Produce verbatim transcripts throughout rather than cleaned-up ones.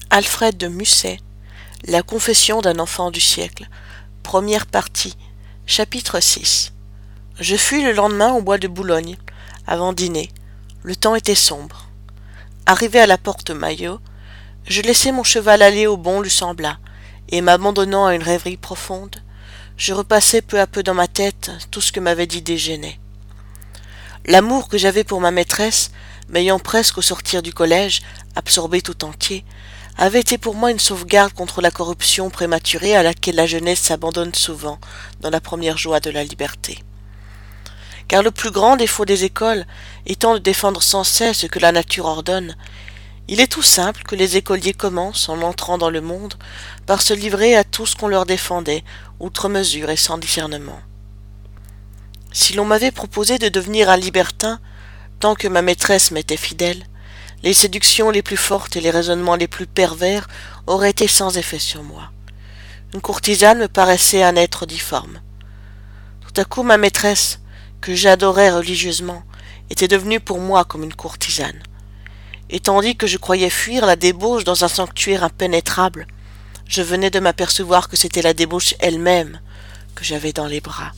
Alfred de Musset, La confession d'un enfant du siècle. Première partie. Chapitre six. Je fus le lendemain au bois de Boulogne, avant dîner. Le temps était sombre. Arrivé à la porte Maillot, je laissai mon cheval aller au bon Lucenblas, et m'abandonnant à une rêverie profonde, je repassai peu à peu dans ma tête tout ce que m'avait dit Desgenais. L'amour que j'avais pour ma maîtresse, m'ayant presque au sortir du collège absorbé tout entier, avait été pour moi une sauvegarde contre la corruption prématurée à laquelle la jeunesse s'abandonne souvent dans la première joie de la liberté. Car le plus grand défaut des écoles étant de défendre sans cesse ce que la nature ordonne, il est tout simple que les écoliers commencent, en entrant dans le monde, par se livrer à tout ce qu'on leur défendait, outre mesure et sans discernement. Si l'on m'avait proposé de devenir un libertin, tant que ma maîtresse m'était fidèle, les séductions les plus fortes et les raisonnements les plus pervers auraient été sans effet sur moi. Une courtisane me paraissait un être difforme. Tout à coup ma maîtresse, que j'adorais religieusement, était devenue pour moi comme une courtisane. Et tandis que je croyais fuir la débauche dans un sanctuaire impénétrable, je venais de m'apercevoir que c'était la débauche elle-même que j'avais dans les bras.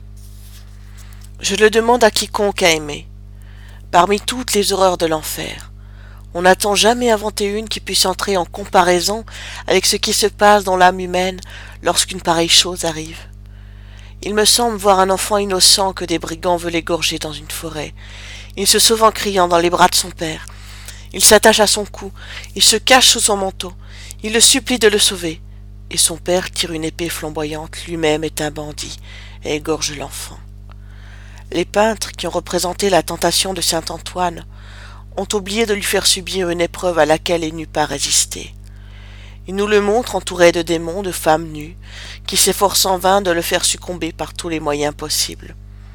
Je le demande à quiconque a aimé. Parmi toutes les horreurs de l'enfer, on n'a-t-on jamais inventé une qui puisse entrer en comparaison avec ce qui se passe dans l'âme humaine lorsqu'une pareille chose arrive? Il me semble voir un enfant innocent que des brigands veulent égorger dans une forêt. Il se sauve en criant dans les bras de son père. Il s'attache à son cou, il se cache sous son manteau, il le supplie de le sauver. Et son père tire une épée flamboyante, lui-même est un bandit, et égorge l'enfant. Les peintres qui ont représenté la tentation de saint Antoine ont oublié de lui faire subir une épreuve à laquelle il n'eût pas résisté. Ils nous le montrent entouré de démons, de femmes nues, qui s'efforcent en vain de le faire succomber par tous les moyens possibles.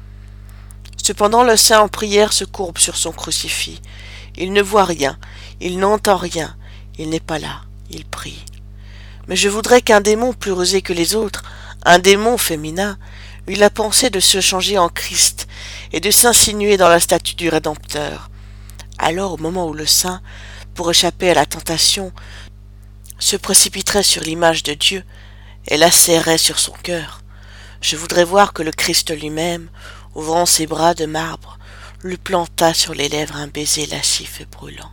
Cependant le saint en prière se courbe sur son crucifix. Il ne voit rien, il n'entend rien, il n'est pas là, il prie. Mais je voudrais qu'un démon plus rusé que les autres, un démon féminin, eût la pensée de se changer en Christ et de s'insinuer dans la statue du Rédempteur. Alors, au moment où le saint, pour échapper à la tentation, se précipiterait sur l'image de Dieu et la serrait sur son cœur, je voudrais voir que le Christ lui-même, ouvrant ses bras de marbre, lui planta sur les lèvres un baiser lascif et brûlant.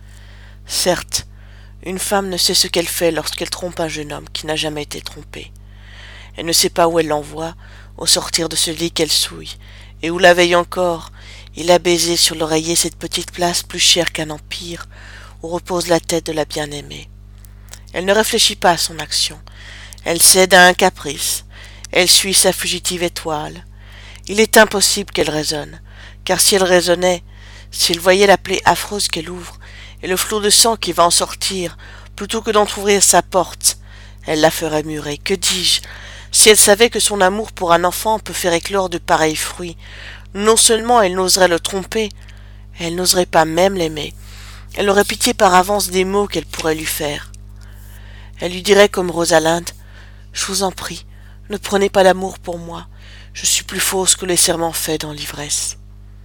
Certes, une femme ne sait ce qu'elle fait lorsqu'elle trompe un jeune homme qui n'a jamais été trompé. Elle ne sait pas où elle l'envoie au sortir de ce lit qu'elle souille, et où la veille encore, il a baisé sur l'oreiller cette petite place plus chère qu'un empire, où repose la tête de la bien-aimée. Elle ne réfléchit pas à son action, elle cède à un caprice, elle suit sa fugitive étoile. Il est impossible qu'elle raisonne, car si elle raisonnait, s'il voyait la plaie affreuse qu'elle ouvre, et le flot de sang qui va en sortir, plutôt que d'entr'ouvrir sa porte, elle la ferait murer. Que dis-je? Si elle savait que son amour pour un enfant peut faire éclore de pareils fruits, non seulement elle n'oserait le tromper, elle n'oserait pas même l'aimer. Elle aurait pitié par avance des mots qu'elle pourrait lui faire. Elle lui dirait comme Rosalinde, « Je vous en prie, ne prenez pas l'amour pour moi, je suis plus fausse que les serments faits dans l'ivresse. »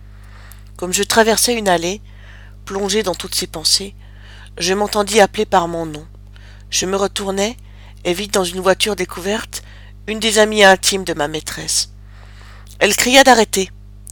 Comme je traversais une allée, plongé dans toutes ces pensées, je m'entendis appeler par mon nom. Je me retournai et vis dans une voiture découverte une des amies intimes de ma maîtresse. Elle cria d'arrêter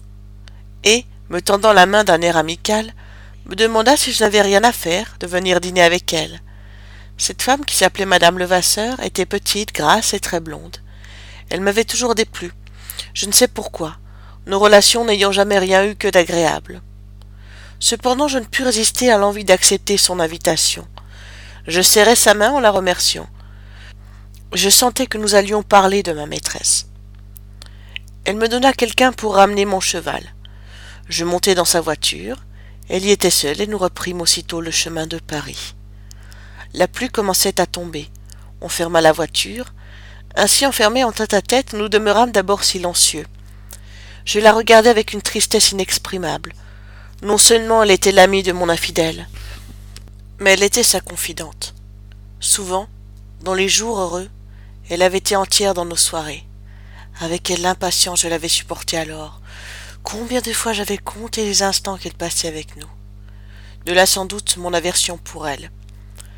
et, me tendant la main d'un air amical, me demanda si je n'avais rien à faire de venir dîner avec elle. Cette femme, qui s'appelait Madame Levasseur, était petite, grasse et très blonde. Elle m'avait toujours déplu. Je ne sais pourquoi, nos relations n'ayant jamais rien eu que d'agréable. Cependant, je ne pus résister à l'envie d'accepter son invitation. Je serrai sa main en la remerciant. Je sentais que nous allions parler de ma maîtresse. Elle me donna quelqu'un pour ramener mon cheval. Je montai dans sa voiture, elle y était seule et nous reprîmes aussitôt le chemin de Paris. La pluie commençait à tomber. On ferma la voiture. Ainsi enfermés en tête-à-tête, nous demeurâmes d'abord silencieux. Je la regardais avec une tristesse inexprimable. Non seulement elle était l'amie de mon infidèle, mais elle était sa confidente. Souvent, dans les jours heureux, elle avait été entière dans nos soirées. Avec quelle impatience je l'avais supportée alors. Combien de fois j'avais compté les instants qu'elle passait avec nous. De là sans doute mon aversion pour elle.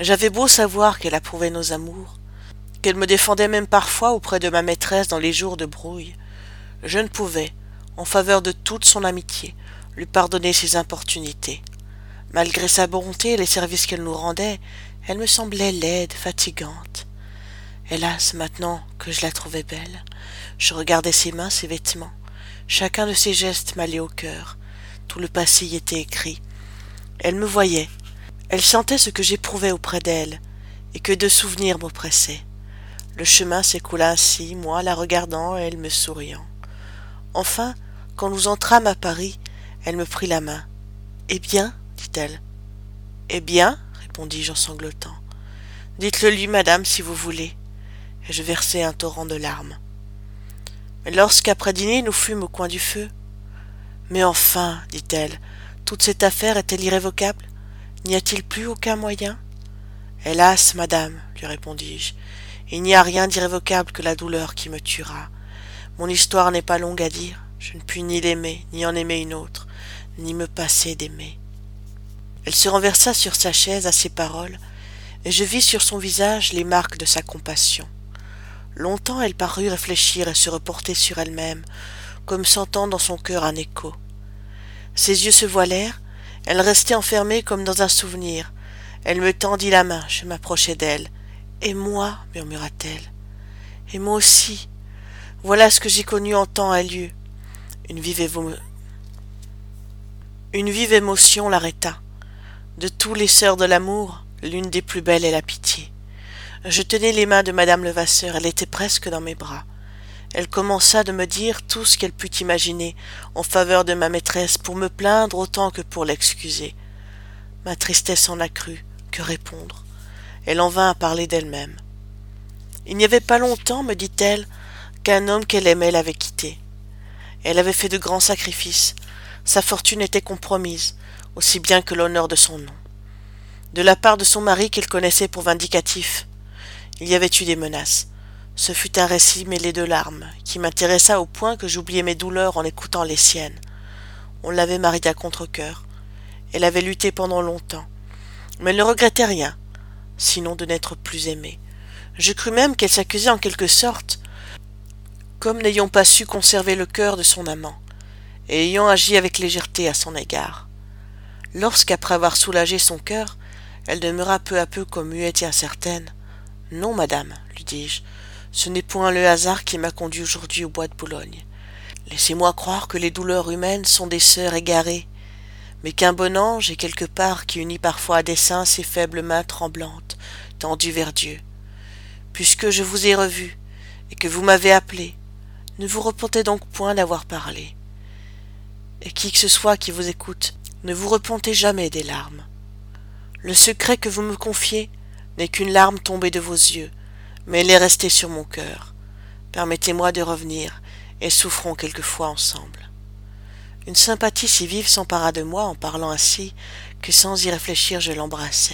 J'avais beau savoir qu'elle approuvait nos amours, qu'elle me défendait même parfois auprès de ma maîtresse dans les jours de brouille, je ne pouvais, en faveur de toute son amitié, lui pardonner ses importunités. Malgré sa bonté et les services qu'elle nous rendait, elle me semblait laide, fatigante. Hélas, maintenant que je la trouvais belle, je regardais ses mains, ses vêtements. Chacun de ses gestes m'allait au cœur. Tout le passé y était écrit. Elle me voyait. Elle sentait ce que j'éprouvais auprès d'elle, et que de souvenirs m'oppressaient. Le chemin s'écoula ainsi, moi la regardant et elle me souriant. Enfin, quand nous entrâmes à Paris, elle me prit la main. « Eh bien ?» dit-elle. « Eh bien ?» répondis-je en sanglotant. « Dites-le lui, madame, si vous voulez. » Et je versai un torrent de larmes. Mais lorsqu'après dîner nous fûmes au coin du feu, « Mais enfin, dit-elle, toute cette affaire est-elle irrévocable? N'y a-t-il plus aucun moyen? » Hélas, madame, lui répondis-je, il n'y a rien d'irrévocable que la douleur qui me tuera. Mon histoire n'est pas longue à dire, je ne puis ni l'aimer, ni en aimer une autre, ni me passer d'aimer. Elle se renversa sur sa chaise à ces paroles, et je vis sur son visage les marques de sa compassion. Longtemps elle parut réfléchir et se reporter sur elle-même, comme sentant dans son cœur un écho. Ses yeux se voilèrent, elle restait enfermée comme dans un souvenir. Elle me tendit la main, je m'approchai d'elle. « Et moi » murmura-t-elle. « Et moi aussi. Voilà ce que j'ai connu en temps et lieu. » Une vive, évo... Une vive émotion l'arrêta. De tous les sœurs de l'amour, l'une des plus belles est la pitié. Je tenais les mains de madame Levasseur, elle était presque dans mes bras. Elle commença de me dire tout ce qu'elle put imaginer en faveur de ma maîtresse pour me plaindre autant que pour l'excuser. Ma tristesse en accrut, que répondre? Elle en vint à parler d'elle-même. Il n'y avait pas longtemps, me dit-elle, qu'un homme qu'elle aimait l'avait quittée. Elle avait fait de grands sacrifices, sa fortune était compromise, aussi bien que l'honneur de son nom. De la part de son mari qu'elle connaissait pour vindicatif, il y avait eu des menaces. Ce fut un récit mêlé de larmes, qui m'intéressa au point que j'oubliai mes douleurs en écoutant les siennes. On l'avait mariée à contre-cœur. Elle avait lutté pendant longtemps, mais elle ne regrettait rien, sinon de n'être plus aimée. Je crus même qu'elle s'accusait en quelque sorte, comme n'ayant pas su conserver le cœur de son amant, et ayant agi avec légèreté à son égard. Lorsqu'après avoir soulagé son cœur, elle demeura peu à peu comme muette et incertaine. « Non, madame, lui dis-je, ce n'est point le hasard qui m'a conduit aujourd'hui au bois de Boulogne. Laissez-moi croire que les douleurs humaines sont des sœurs égarées, mais qu'un bon ange est quelque part qui unit parfois à dessein ses faibles mains tremblantes, tendues vers Dieu. Puisque je vous ai revu, et que vous m'avez appelé, ne vous repentez donc point d'avoir parlé. Et qui que ce soit qui vous écoute, ne vous repentez jamais des larmes. Le secret que vous me confiez n'est qu'une larme tombée de vos yeux, mais elle est restée sur mon cœur. Permettez-moi de revenir, et souffrons quelquefois ensemble. » Une sympathie si vive s'empara de moi en parlant ainsi, que sans y réfléchir je l'embrassai.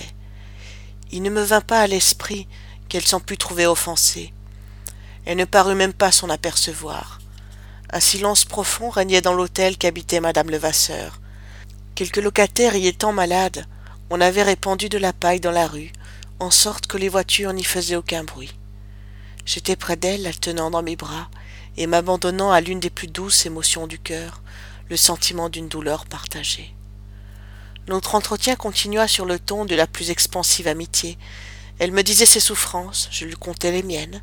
Il ne me vint pas à l'esprit qu'elle s'en pût trouver offensée. Elle ne parut même pas s'en apercevoir. Un silence profond régnait dans l'hôtel qu'habitait madame Levasseur. Quelques locataires y étant malades, on avait répandu de la paille dans la rue, en sorte que les voitures n'y faisaient aucun bruit. J'étais près d'elle, la tenant dans mes bras, et m'abandonnant à l'une des plus douces émotions du cœur, le sentiment d'une douleur partagée. Notre entretien continua sur le ton de la plus expansive amitié. Elle me disait ses souffrances, je lui contais les miennes,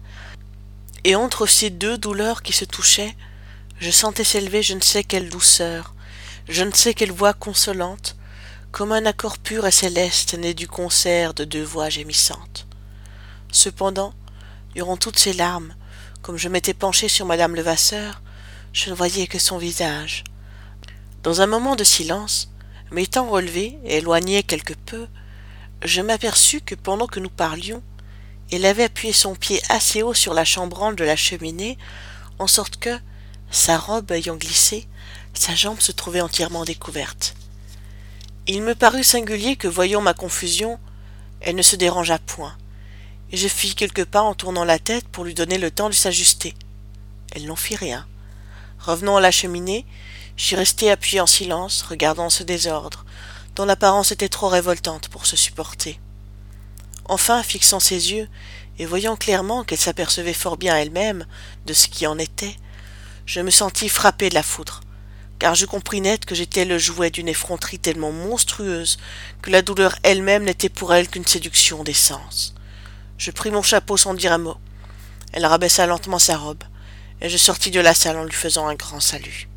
et entre ces deux douleurs qui se touchaient, je sentais s'élever je ne sais quelle douceur, je ne sais quelle voix consolante, comme un accord pur et céleste né du concert de deux voix gémissantes. Cependant, durant toutes ces larmes, comme je m'étais penché sur madame Levasseur, je ne voyais que son visage. Dans un moment de silence, m'étant relevé et éloigné quelque peu, je m'aperçus que pendant que nous parlions, elle avait appuyé son pied assez haut sur la chambranle de la cheminée, en sorte que, sa robe ayant glissé, sa jambe se trouvait entièrement découverte. Il me parut singulier que, voyant ma confusion, elle ne se dérangeât point, et je fis quelques pas en tournant la tête pour lui donner le temps de s'ajuster. Elle n'en fit rien. Revenant à la cheminée, j'y restai appuyé en silence, regardant ce désordre, dont l'apparence était trop révoltante pour se supporter. Enfin, fixant ses yeux, et voyant clairement qu'elle s'apercevait fort bien elle-même de ce qui en était, je me sentis frappé de la foudre, car je compris net que j'étais le jouet d'une effronterie tellement monstrueuse que la douleur elle-même n'était pour elle qu'une séduction des sens. Je pris mon chapeau sans dire un mot. Elle rabaissa lentement sa robe, et je sortis de la salle en lui faisant un grand salut.